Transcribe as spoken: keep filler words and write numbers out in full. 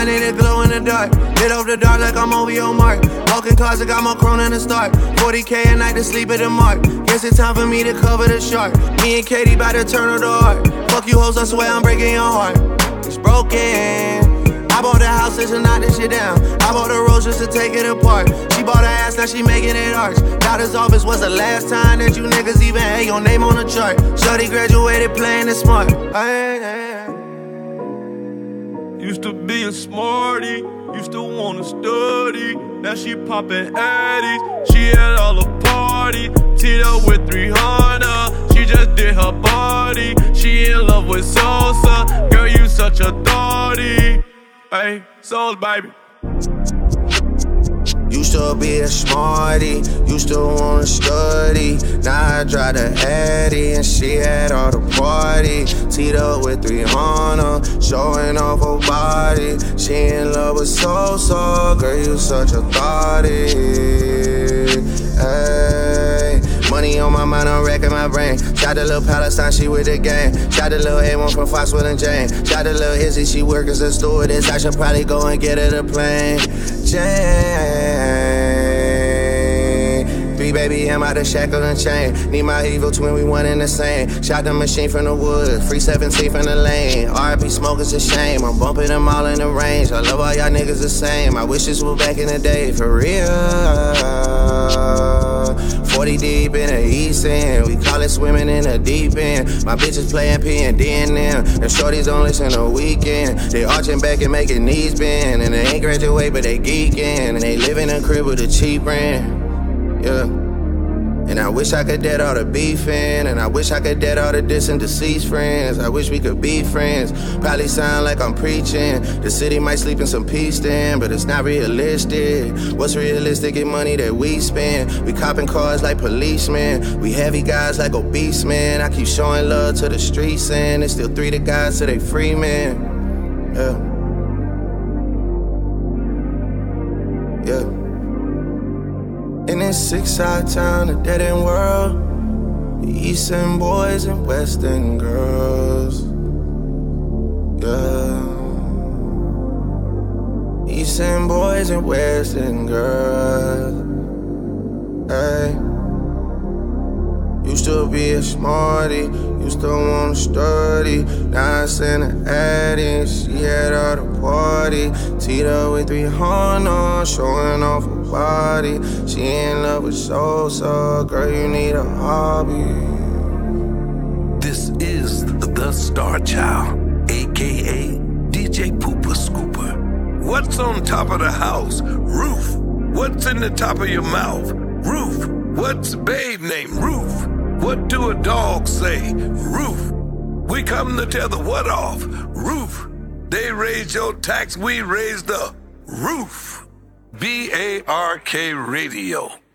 money that glow in the dark. Lit off the dark like I'm O V O Mark. Walking cars, I got more chrome than the start. forty K a night to sleep at the mark. Guess it's time for me to cover the shark. Me and Katie bout to turn her to art. Fuck you hoes, I swear I'm breaking your heart. It's broken. I bought the house just to knock this shit down. I bought the rose just to take it apart. She bought her ass, now she making it arch. Doctor's office was the last time that you niggas even had your name on the chart. Shorty graduated playing it smart. Ay, ay, ay. Used to be a smarty, used to wanna study. Now she poppin' addies, she at all the party. Teed up with three hundred, she just did her body. She in love with Sosa, girl you such a thotty. Hey, Souls baby. Used to be a smarty, used to wanna study. Now I drive the Addy and she had all the party. Teed up with three hundred, showing off her body. She in love with Sosa, girl you such a thotty. Hey, money on my mind, I'm wrecking my brain. Shot the little Palestine, she with the gang. Shot the little A one from Foxwood and Jane. Shot the little Izzy, she work as a stewardess. I should probably go and get her the plane. Jane, three baby, I'm out of shackle and chain. Need my evil twin, we one in the same. Shot the machine from the wood, free seventeen from the lane. R I P smoke is a shame, I'm bumping them all in the range. I love all y'all niggas the same. I wish this was back in the day, for real. forty deep in the east end, we call it swimming in the deep end. My bitches playing P and D and M, and shorties don't listen the weekend. They arching back and making knees bend, and they ain't graduate but they geeking, and they live in a crib with a cheap rent. Yeah. And I wish I could dead all the beefing, and I wish I could dead all the distant deceased friends. I wish we could be friends. Probably sound like I'm preaching. The city might sleep in some peace then, but it's not realistic. What's realistic in money that we spend? We copping cars like policemen. We heavy guys like obese men. I keep showing love to the streets, and it's still three to guys till they free men. Yeah. Yeah. In this six-side town, a dead-end world, the East End boys and West End girls, yeah. East End boys and West End girls, hey. Used to be a smarty, used to wanna study. Now I send her Addy, she had all the party. Teed up with three hundred, showing off her body. She in love with Sosa, girl you need a hobby. This is the Star Child, A K A D J Pooper Scooper. What's on top of the house? Roof. What's in the top of your mouth? Roof. What's the babe name? Roof. What do a dog say? Roof. We come to tell the what off. Roof. They raised your tax, we raised the roof. B A R K Radio.